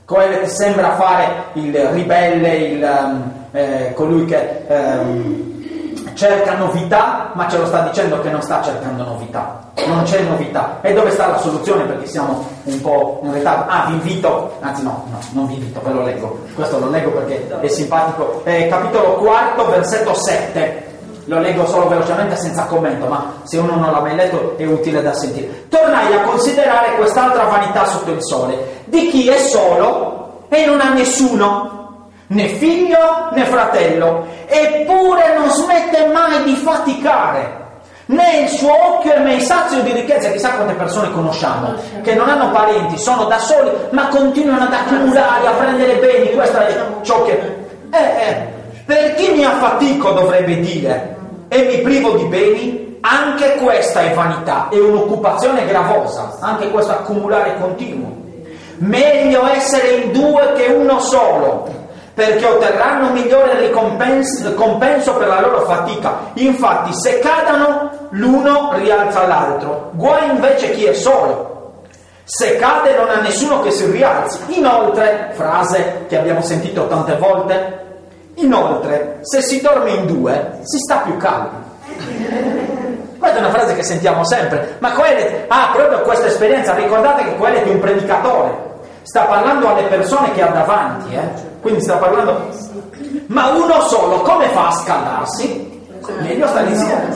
Coelet sembra fare il ribelle, colui che cerca novità, ma ce lo sta dicendo che non sta cercando novità, non c'è novità. E dove sta la soluzione? Perché siamo un po' in ritardo. Vi invito, anzi no, non vi invito, ve lo leggo, questo lo leggo perché è simpatico, capitolo 4, versetto 7. Lo leggo solo velocemente senza commento, ma se uno non l'ha mai letto è utile da sentire. Tornai a considerare quest'altra vanità sotto il sole, di chi è solo e non ha nessuno, né figlio né fratello, eppure non smette mai di faticare, né il suo occhio è mai sazio di ricchezza. Chissà quante persone conosciamo che non hanno parenti, sono da soli, ma continuano ad accumulare, a prendere beni. Questo è ciò che... per chi mi affatico, dovrebbe dire, e mi privo di beni, anche questa è vanità, è un'occupazione gravosa, anche questo accumulare continuo. Meglio essere in due che uno solo, perché otterranno migliore ricompenso per la loro fatica. Infatti, se cadano, l'uno rialza l'altro. Guai invece chi è solo. Se cade non ha nessuno che si rialzi. Inoltre, frase che abbiamo sentito tante volte, inoltre, se si dorme in due, si sta più calmi. Questa è una frase che sentiamo sempre, ma Coelet ha proprio questa esperienza. Ricordate che Coelet è un predicatore, sta parlando alle persone che ha davanti, quindi sta parlando. Ma uno solo, come fa a scaldarsi? Meglio stare insieme.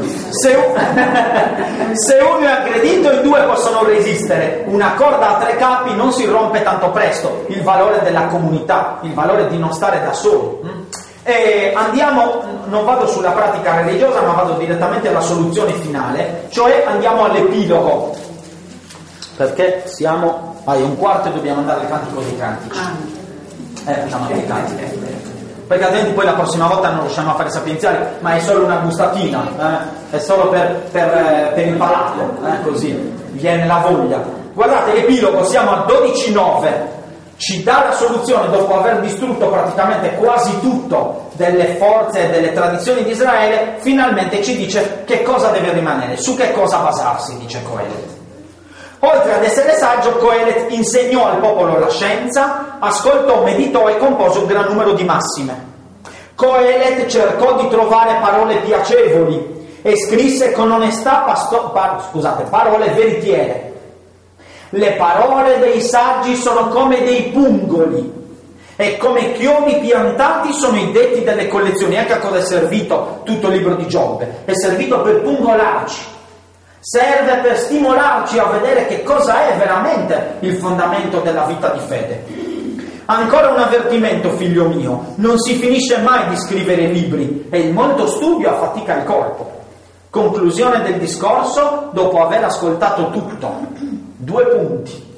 Se uno è aggredito, i due possono resistere. Una corda a tre capi non si rompe tanto presto. Il valore della comunità, il valore di non stare da soli. E andiamo, non vado sulla pratica religiosa, ma vado direttamente alla soluzione finale, cioè andiamo all'epilogo, perché siamo è 1:15 e dobbiamo andare al cantico dei cantici. Facciamo anche i cantici, perché altrimenti poi la prossima volta non riusciamo a fare sapienziali, ma è solo una gustatina, è solo per il palato, così viene la voglia. Guardate l'epilogo, siamo a 12:9, ci dà la soluzione dopo aver distrutto praticamente quasi tutto delle forze e delle tradizioni di Israele. Finalmente ci dice che cosa deve rimanere, su che cosa basarsi, dice Coelet. Oltre ad essere saggio, Coelet insegnò al popolo la scienza, ascoltò, meditò e compose un gran numero di massime. Coelet cercò di trovare parole piacevoli e scrisse con onestà parole veritiere. Le parole dei saggi sono come dei pungoli e come chiodi piantati sono i detti delle collezioni. Ecco a cosa è servito tutto il libro di Giobbe. È servito per pungolarci, serve per stimolarci a vedere che cosa è veramente il fondamento della vita di fede. Ancora un avvertimento, figlio mio: non si finisce mai di scrivere libri e il molto studio affatica il corpo. Conclusione del discorso dopo aver ascoltato tutto. 2 punti: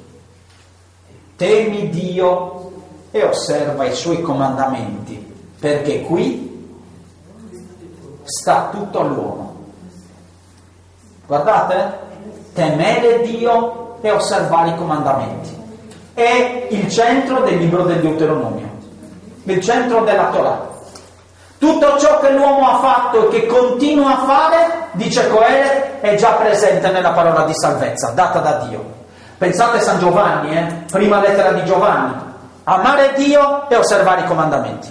temi Dio e osserva i suoi comandamenti, perché qui sta tutto all'uomo. Guardate, temere Dio e osservare i comandamenti è il centro del libro del Deuteronomio, il centro della Torah. Tutto ciò che l'uomo ha fatto e che continua a fare, dice Coelet, è già presente nella parola di salvezza data da Dio. Pensate a San Giovanni, prima lettera di Giovanni: amare Dio e osservare i comandamenti.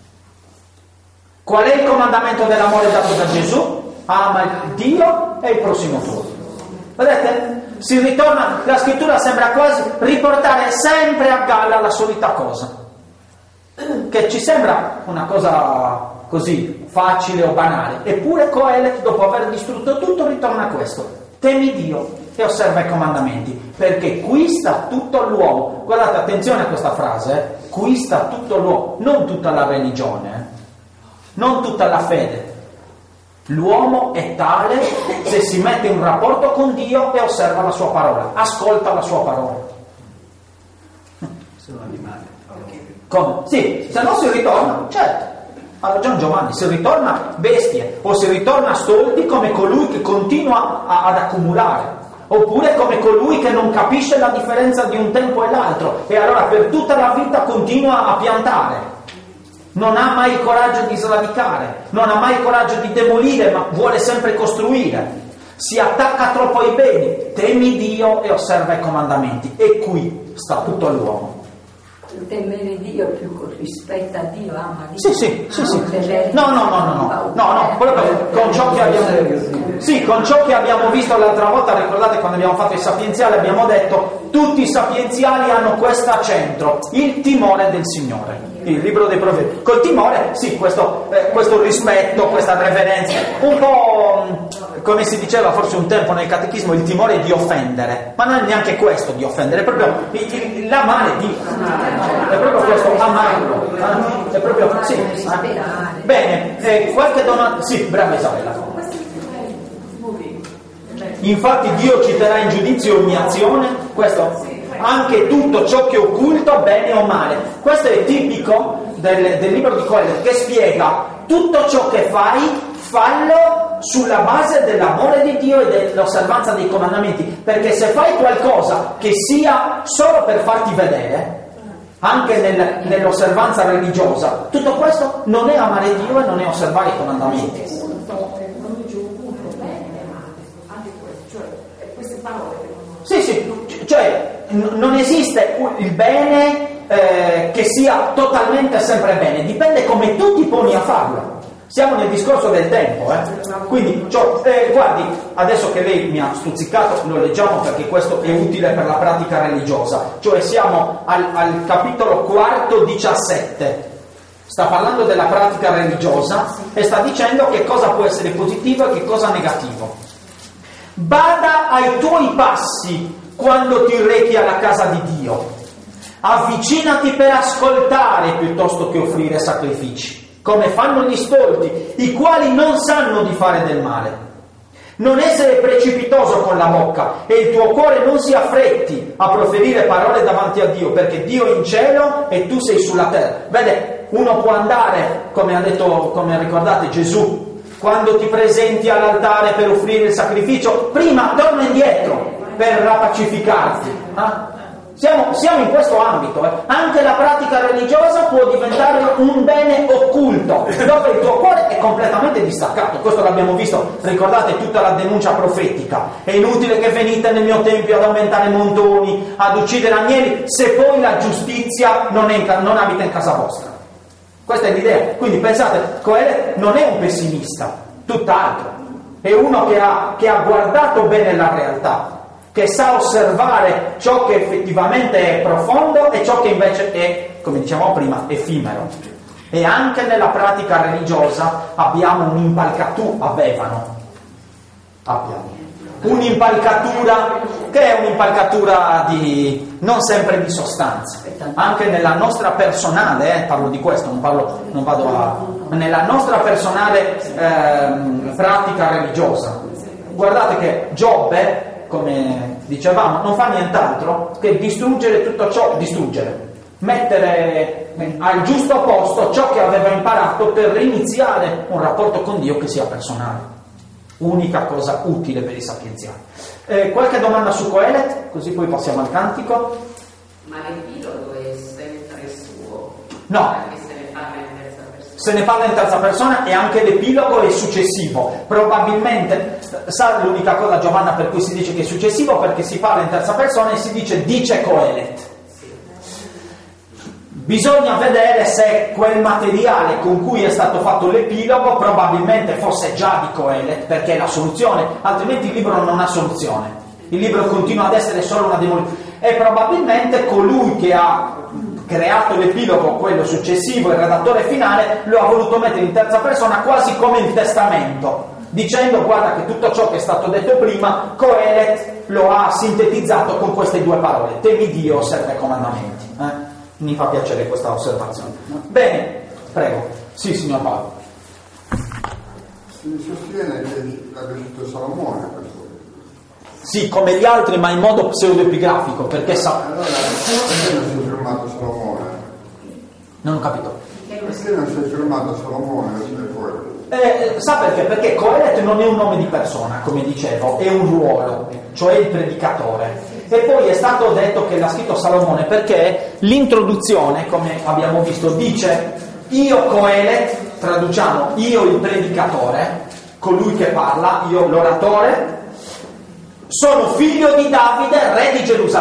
Qual è il comandamento dell'amore dato da Gesù? Ama Dio e il prossimo tuo. Vedete? Si ritorna, la scrittura sembra quasi riportare sempre a galla la solita cosa, che ci sembra una cosa così facile o banale, eppure Coelet, dopo aver distrutto tutto, ritorna a questo: temi Dio e osserva i comandamenti, perché qui sta tutto l'uomo. Guardate, attenzione a questa frase, qui sta tutto l'uomo, non tutta la religione, non tutta la fede. L'uomo è tale se si mette in rapporto con Dio e osserva la sua parola, ascolta la sua parola. Se un animale. Come? Sì, se no si ritorna, certo, ha ragione Giovanni, si ritorna bestie o si ritorna stolti come colui che continua ad accumulare, oppure come colui che non capisce la differenza di un tempo e l'altro e allora per tutta la vita continua a piantare. Non ha mai il coraggio di sradicare, non ha mai il coraggio di demolire, ma vuole sempre costruire. Si attacca troppo ai beni. Temi Dio e osserva i comandamenti. E qui sta tutto all'uomo. temere Dio più con rispetto a Dio, ama Dio. Sì. No, proprio con ciò che abbiamo con ciò che abbiamo visto l'altra volta, ricordate quando abbiamo fatto i sapienziali, abbiamo detto tutti i sapienziali hanno questo a centro, il timore del Signore. Il libro dei Proverbi. Col timore, sì, questo rispetto, questa reverenza, un po' come si diceva forse un tempo nel catechismo, il timore di offendere, ma non è neanche questo di offendere, è proprio l'amare Dio, è proprio questo, amarlo, è proprio, sì. Bene, qualche domanda? Sì, brava Isabella. Infatti Dio citerà in giudizio ogni azione, questo, anche tutto ciò che è occulto, bene o male. Questo è tipico del libro di Coelet, che spiega tutto ciò che fai, fallo sulla base dell'amore di Dio e dell'osservanza dei comandamenti, perché se fai qualcosa che sia solo per farti vedere, anche nell'osservanza religiosa, tutto questo non è amare Dio e non è osservare i comandamenti. Sì, cioè non esiste il bene che sia totalmente sempre bene, dipende come tu ti poni a farlo. Siamo nel discorso del tempo, quindi guardi, adesso che lei mi ha stuzzicato, lo leggiamo perché questo è utile per la pratica religiosa, cioè siamo al capitolo 4, 17. Sta parlando della pratica religiosa e sta dicendo che cosa può essere positivo e che cosa negativo. Bada ai tuoi passi quando ti rechi alla casa di Dio. Avvicinati per ascoltare piuttosto che offrire sacrifici, come fanno gli stolti, i quali non sanno di fare del male. Non essere precipitoso con la bocca e il tuo cuore non si affretti a proferire parole davanti a Dio, perché Dio è in cielo e tu sei sulla terra. Vede, uno può andare, come ha detto, come ricordate Gesù, quando ti presenti all'altare per offrire il sacrificio, prima torna indietro per rapacificarti. Siamo in questo ambito. Anche la pratica religiosa può diventare un bene occulto, dove il tuo cuore è completamente distaccato. Questo l'abbiamo visto, ricordate tutta la denuncia profetica. È inutile che venite nel mio tempio ad aumentare montoni, ad uccidere agnelli, se poi la giustizia non abita in casa vostra. Questa è l'idea. Quindi pensate, Coelet non è un pessimista, tutt'altro. È uno che ha guardato bene la realtà, che sa osservare ciò che effettivamente è profondo e ciò che invece è, come dicevamo prima, effimero. E anche nella pratica religiosa abbiamo avevano un'impalcatura che è un'impalcatura non sempre di sostanza. Anche nella nostra personale, parlo di questo, nella nostra personale pratica religiosa. Guardate che Giobbe, come dicevamo, non fa nient'altro che distruggere tutto ciò, mettere al giusto posto ciò che aveva imparato per iniziare un rapporto con Dio che sia personale. Unica cosa utile per i sapienziali. Qualche domanda su Coelet? Così poi passiamo al cantico. Ma l'epilogo è sempre suo? No. Perché se ne parla in terza persona? Se ne parla in terza persona e anche l'epilogo è successivo. Probabilmente, sa l'unica cosa, Giovanna, per cui si dice che è successivo? Perché si parla in terza persona e si dice Coelet. Bisogna vedere se quel materiale con cui è stato fatto l'epilogo probabilmente fosse già di Coelet, perché è la soluzione, altrimenti il libro non ha soluzione. Il libro continua ad essere solo una demolizione. E probabilmente colui che ha creato l'epilogo, quello successivo, il redattore finale, lo ha voluto mettere in terza persona quasi come il testamento, dicendo guarda che tutto ciò che è stato detto prima, Coelet lo ha sintetizzato con queste due parole: temi Dio, osserva i comandamenti. Mi fa piacere questa osservazione. Bene, prego. Sì, signor Paolo. Si sostiene che l'abbia scritto Salomone questo. Sì, come gli altri, ma in modo pseudoepigrafico, perché allora, perché non si è firmato Salomone? Non ho capito. Perché non si è firmato Salomone per quello? Sa perché? Perché Coelet non è un nome di persona, come dicevo, è un ruolo, cioè il predicatore. E poi è stato detto che l'ha scritto Salomone perché l'introduzione, come abbiamo visto, dice io Coelet, traduciamo io il predicatore, colui che parla, io l'oratore, sono figlio di Davide, re di Gerusalemme.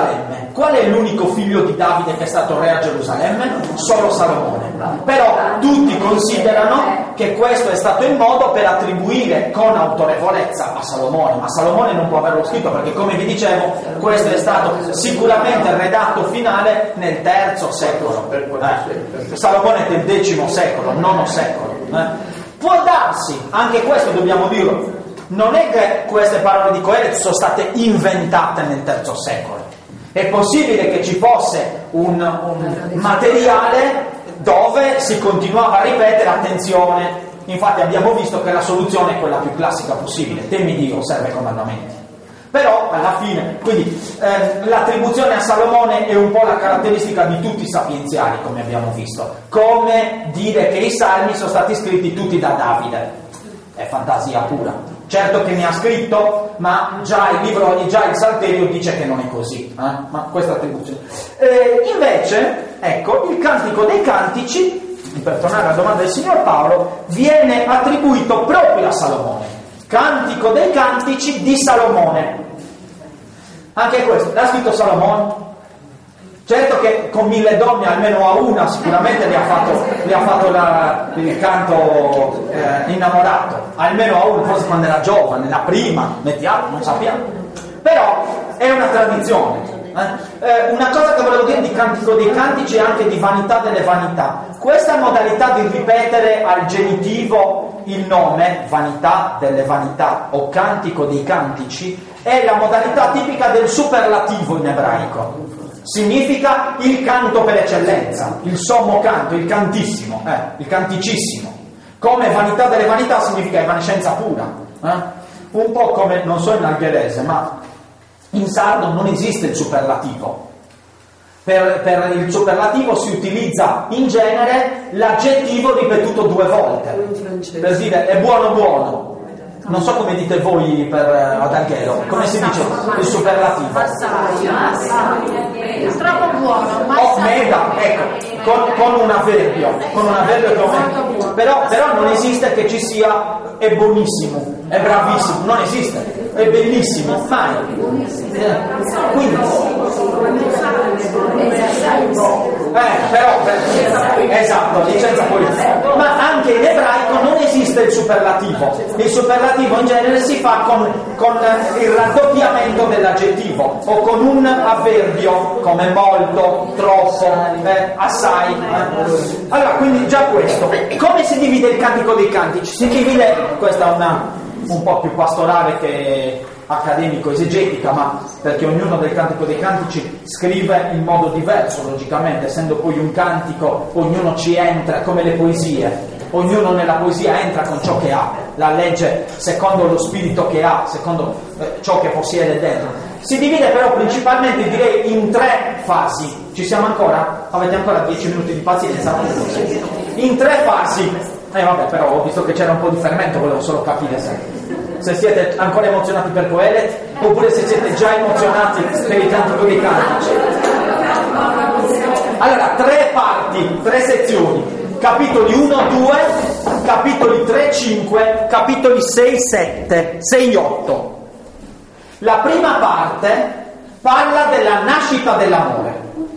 Qual è l'unico figlio di Davide che è stato re a Gerusalemme? Solo Salomone. Però tutti considerano che questo è stato il modo per attribuire con autorevolezza a Salomone, ma Salomone non può averlo scritto perché, come vi dicevo, questo è stato sicuramente il redatto finale nel III secolo. Salomone è del X secolo, IX secolo. Può darsi, anche questo dobbiamo dirlo, non è che queste parole di Coelet sono state inventate nel III secolo. È possibile che ci fosse un materiale dove si continuava a ripetere attenzione. Infatti abbiamo visto che la soluzione è quella più classica possibile: temi Dio, osserva i comandamenti. Però alla fine, quindi l'attribuzione a Salomone è un po' la caratteristica di tutti i sapienziali, come abbiamo visto, come dire che i salmi sono stati scritti tutti da Davide. È fantasia pura. Certo che ne ha scritto, ma già il Salterio dice che non è così, ma questa attribuzione. Invece, ecco, il Cantico dei Cantici, per tornare alla domanda del signor Paolo, viene attribuito proprio a Salomone. Cantico dei Cantici di Salomone. Anche questo, l'ha scritto Salomone? Certo che con 1000 donne almeno a una sicuramente le ha fatto il canto innamorato, almeno a uno, forse quando era giovane, la prima, mettiamo, non sappiamo. Però è una tradizione. Una cosa che volevo dire di Cantico dei Cantici è anche di vanità delle vanità. Questa modalità di ripetere al genitivo il nome, vanità delle vanità o Cantico dei Cantici, è la modalità tipica del superlativo in ebraico. Significa il canto per eccellenza, il sommo canto, il cantissimo, il canticissimo. Come vanità delle vanità significa evanescenza pura. Un po' come, non so in algherese, ma in sardo non esiste il superlativo. Per il superlativo si utilizza in genere l'aggettivo ripetuto 2 volte. Per dire è buono buono. Non so come dite voi ad Alghero, come si dice il superlativo? È troppo buono, mega, ecco, con un avverbio che aumenta. Però non esiste che ci sia è buonissimo, è bravissimo, non esiste, è bellissimo, mai. Quindi esatto, licenza politica. Ma anche in ebraico non esiste il superlativo. Il superlativo in genere si fa con il raddoppiamento dell'aggettivo o con un avverbio come molto, troppo, assai. Allora, quindi già questo. Come si divide il Cantico dei Cantici? Si divide, questa è un po' più pastorale che accademico-esegetica, ma perché ognuno del Cantico dei Cantici scrive in modo diverso, logicamente, essendo poi un cantico, ognuno ci entra come le poesie, ognuno nella poesia entra con ciò che ha, la legge secondo lo spirito che ha, secondo ciò che possiede dentro. Si divide però principalmente, direi, in 3 fasi. Ci siamo ancora? Avete ancora 10 minuti di pazienza? In 3 fasi. Vabbè, però ho visto che c'era un po' di fermento, volevo solo capire se siete ancora emozionati per Coelet oppure se siete già emozionati per il Cantico dei Cantici. Allora, 3 parti, 3 sezioni. Capitoli 1, 2, capitoli 3, 5, capitoli 6, 7, 6, 8. La prima parte parla della nascita dell'amore.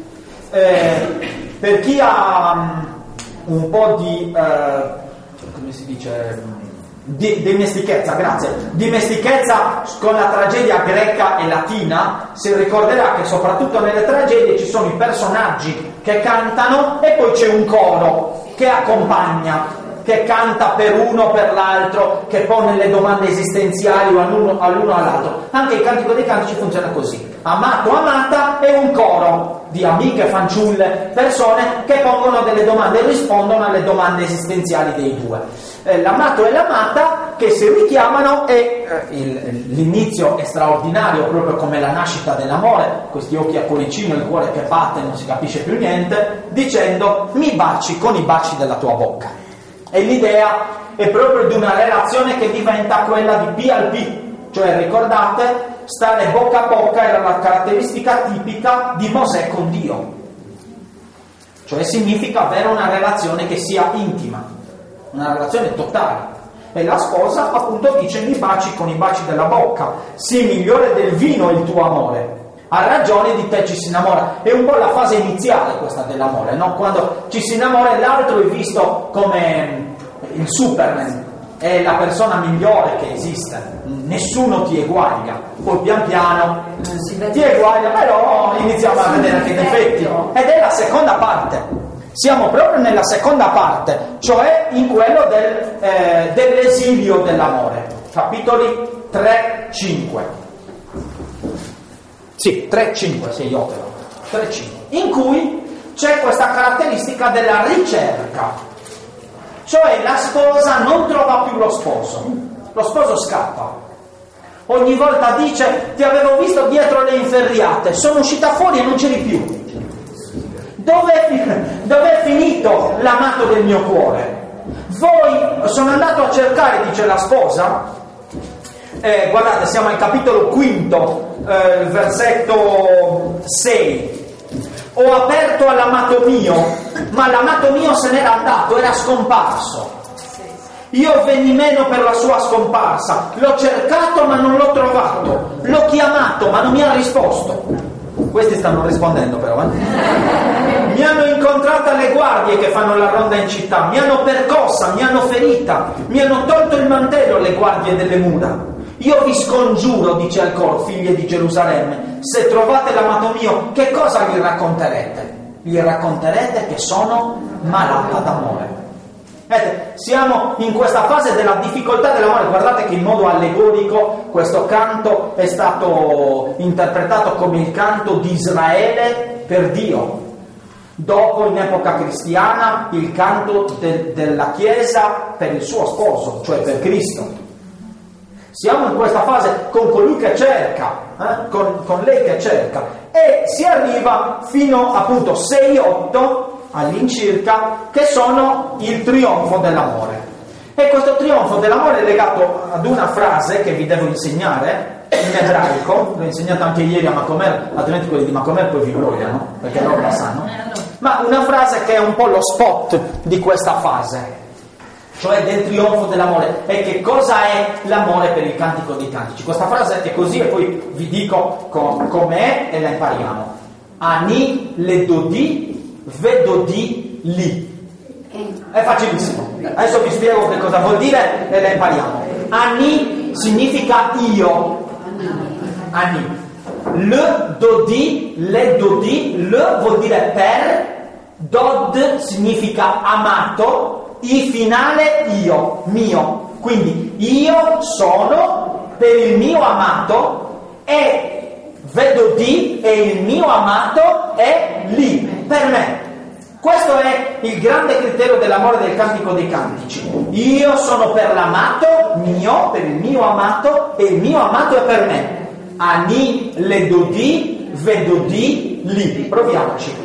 Per chi ha un po' di come si dice, dimestichezza, grazie, dimestichezza con la tragedia greca e latina, si ricorderà che soprattutto nelle tragedie ci sono i personaggi che cantano e poi c'è un coro che accompagna, che canta per uno o per l'altro, che pone le domande esistenziali all'uno all'altro. Anche il Cantico dei Cantici funziona così: amato, amata e un coro di amiche, fanciulle, persone che pongono delle domande e rispondono alle domande esistenziali dei due. L'amato e l'amata che si richiamano e l'inizio è straordinario, proprio come la nascita dell'amore, questi occhi a cuoricino, il cuore che batte, non si capisce più niente, dicendo mi baci con i baci della tua bocca. E l'idea è proprio di una relazione che diventa quella di P al P, cioè ricordate, stare bocca a bocca era la caratteristica tipica di Mosè con Dio, cioè significa avere una relazione che sia intima, una relazione totale. E la sposa appunto dice mi baci con i baci della bocca, sì, migliore del vino è il tuo amore, ha ragione di te, ci si innamora. È un po' la fase iniziale questa dell'amore, no? Quando ci si innamora l'altro è visto come il Superman, è la persona migliore che esiste, nessuno ti eguaglia, poi pian piano ti eguaglia, però iniziamo a vedere anche i difetti, ed è la seconda parte. Siamo proprio nella seconda parte, cioè in quello dell'esilio dell'amore, capitoli 3-5. Sì, 3-5, sì, io 3-5, in cui c'è questa caratteristica della ricerca. Cioè la sposa non trova più lo sposo scappa. Ogni volta dice: ti avevo visto dietro le inferriate, sono uscita fuori e non c'eri più. Dov'è finito l'amato del mio cuore? Sono andato a cercare, dice la sposa, guardate, siamo al capitolo 5, versetto 6. Ho aperto all'amato mio, ma l'amato mio se n'era andato, era scomparso. Io venni meno per la sua scomparsa. L'ho cercato ma non l'ho trovato. L'ho chiamato ma non mi ha risposto. Questi stanno rispondendo però, Mi hanno incontrata le guardie che fanno la ronda in città. Mi hanno percossa, mi hanno ferita. Mi hanno tolto il mantello le guardie delle mura. Io vi scongiuro, dice al coro, figlie di Gerusalemme, se trovate l'amato mio, che cosa gli racconterete? Gli racconterete che sono malata d'amore. Siamo in questa fase della difficoltà dell'amore. Guardate che in modo allegorico questo canto è stato interpretato come il canto di Israele per Dio. Dopo, in epoca cristiana, il canto della Chiesa per il suo sposo, cioè per Cristo. Siamo in questa fase con colui che cerca, con lei che cerca, e si arriva fino appunto 6-8 all'incirca, che sono il trionfo dell'amore. E questo trionfo dell'amore è legato ad una frase che vi devo insegnare in ebraico. L'ho insegnato anche ieri a Macomer, altrimenti quelli di Macomer poi vi brogliano, perché loro la sanno. Ma una frase che è un po' lo spot di questa fase, cioè del trionfo dell'amore. E che cosa è l'amore per il Cantico dei Cantici? Questa frase è così, e poi vi dico com'è e la impariamo. Ani ledodi vedodi li. È facilissimo. Adesso vi spiego che cosa vuol dire e la impariamo. Ani significa io. Ani. Le dodi, le dodi, le vuol dire per, dod significa amato, i finale io, mio. Quindi io sono per il mio amato, e vedo di, e il mio amato è lì, per me. Questo è il grande criterio dell'amore del Cantico dei Cantici. Io sono per l'amato mio, per il mio amato, e il mio amato è per me. Ani ledodi vedodi li. Proviamoci.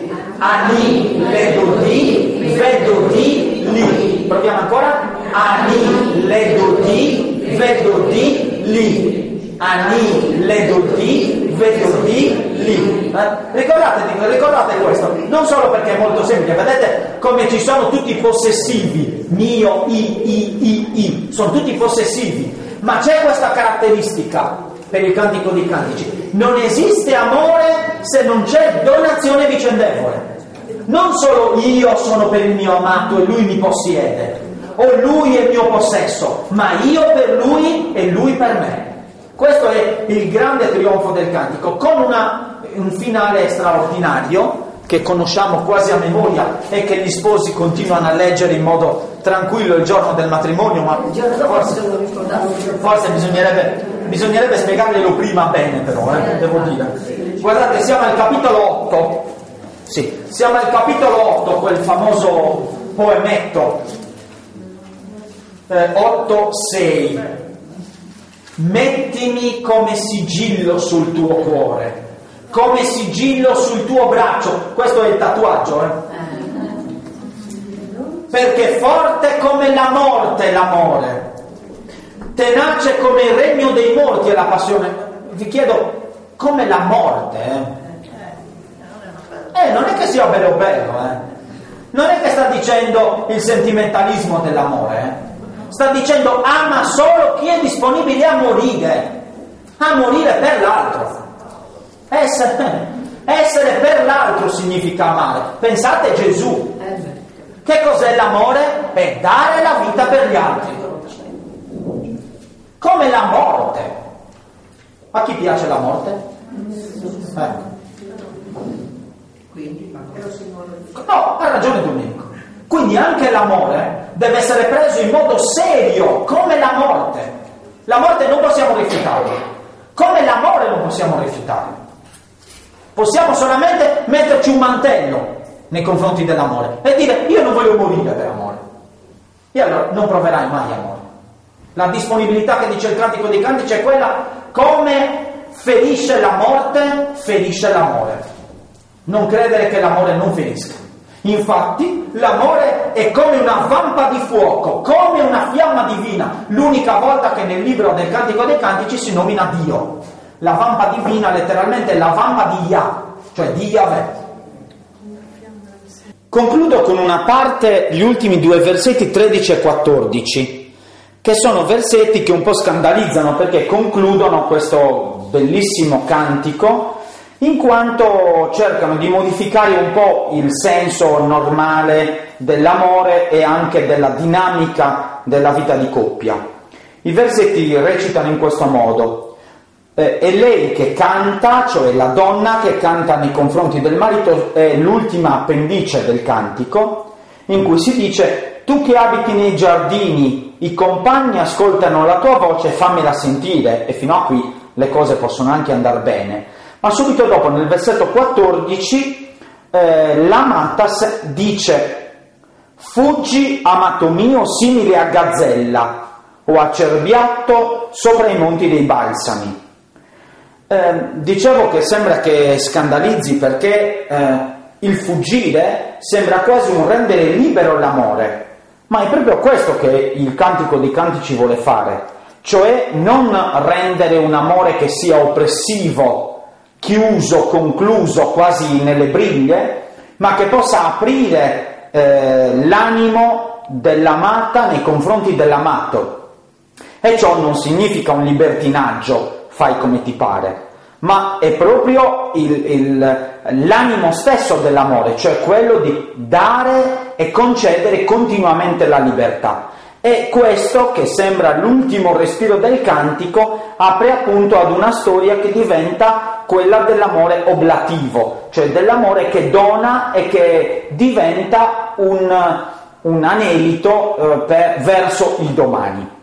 Ani ledodi vedodi li. Proviamo ancora. Ani ledodi vedodi li. Ani ledodi vedodi li. Ricordate questo, non solo perché è molto semplice. Vedete come ci sono tutti i possessivi, mio, i, sono tutti possessivi, ma c'è questa caratteristica per il Cantico dei Cantici: non esiste amore se non c'è donazione vicendevole. Non solo io sono per il mio amato e lui mi possiede, o lui è il mio possesso, ma io per lui e lui per me. Questo è il grande trionfo del Cantico, con un finale straordinario che conosciamo quasi a memoria e che gli sposi continuano a leggere in modo tranquillo il giorno del matrimonio, ma forse bisognerebbe spiegarglielo prima bene, però, devo dire. Guardate, siamo al capitolo 8. Sì, siamo al capitolo 8, quel famoso poemetto 8-6. Mettimi come sigillo sul tuo cuore, come sigillo sul tuo braccio. Questo è il tatuaggio, perché forte come la morte è l'amore, tenace come il regno dei morti è la passione. Vi chiedo, come la morte? Non è che sia bello, non è che sta dicendo il sentimentalismo dell'amore, sta dicendo ama solo chi è disponibile a morire per l'altro. Essere per l'altro significa amare. Pensate a Gesù. Che cos'è l'amore? È dare la vita per gli altri. Come la morte. A chi piace la morte? No, ha ragione Domenico. Quindi anche l'amore deve essere preso in modo serio, come la morte. La morte non possiamo rifiutarla, come l'amore non possiamo rifiutarlo. Possiamo solamente metterci un mantello nei confronti dell'amore e dire: io non voglio morire per amore. E allora non proverai mai amore. La disponibilità che dice il Cantico dei Cantici è quella: come ferisce la morte, ferisce l'amore. Non credere che l'amore non ferisca. Infatti l'amore è come una vampa di fuoco, come una fiamma divina. L'unica volta che nel libro del Cantico dei Cantici si nomina Dio. La vampa divina letteralmente è la vampa di Yah, cioè di Yahweh. Concludo con una parte, gli ultimi 2 versetti 13 e 14, che sono versetti che un po' scandalizzano perché concludono questo bellissimo cantico, in quanto cercano di modificare un po' il senso normale dell'amore e anche della dinamica della vita di coppia. I versetti recitano in questo modo: è lei che canta, cioè la donna che canta nei confronti del marito, è l'ultima appendice del cantico, in cui si dice: tu che abiti nei giardini, i compagni ascoltano la tua voce, fammela sentire. E fino a qui le cose possono anche andare bene. Ma subito dopo, nel versetto 14, l'amata dice: fuggi, amato mio, simile a gazzella o a cerbiatto sopra i monti dei balsami. Dicevo che sembra che scandalizzi perché il fuggire sembra quasi un rendere libero l'amore, ma è proprio questo che il Cantico dei Cantici vuole fare, cioè non rendere un amore che sia oppressivo, chiuso, concluso, quasi nelle briglie, ma che possa aprire l'animo dell'amata nei confronti dell'amato. E ciò non significa un libertinaggio, fai come ti pare, ma è proprio l'animo stesso dell'amore, cioè quello di dare e concedere continuamente la libertà. E questo, che sembra l'ultimo respiro del cantico, apre appunto ad una storia che diventa quella dell'amore oblativo, cioè dell'amore che dona e che diventa un anelito verso il domani.